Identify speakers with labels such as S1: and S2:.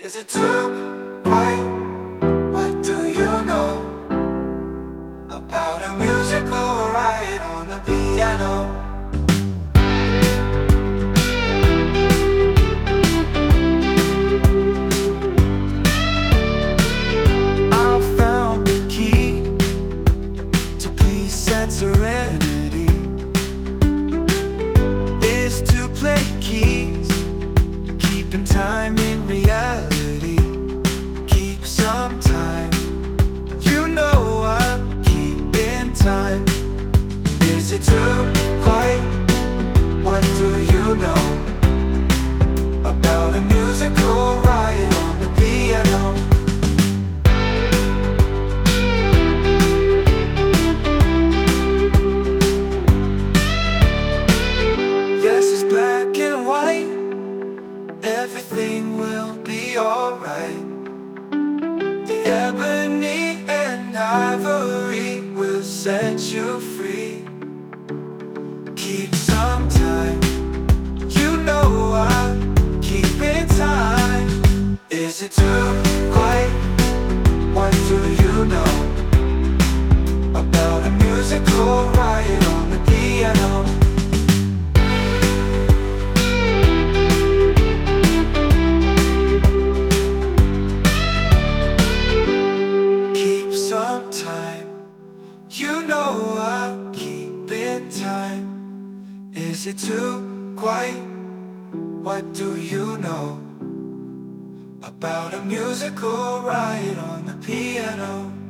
S1: Is it too quiet? What do you know about a musical riot on the piano? I found the key to peace and serenity is to play keys, keeping time in reality. Keep some time, you know I'm keeping time. Is it too quiet? What do you know about a musical riot on the piano? Yes, it's black and white, everything will be alright. The ebony and ivory will set you free. Keep some time, you know I'm keeping time. Is it too quiet? What do you know about a musical riot on the piano? Time, you know I'm keeping time. Is it too quiet? What do you know about a musical riot on the piano?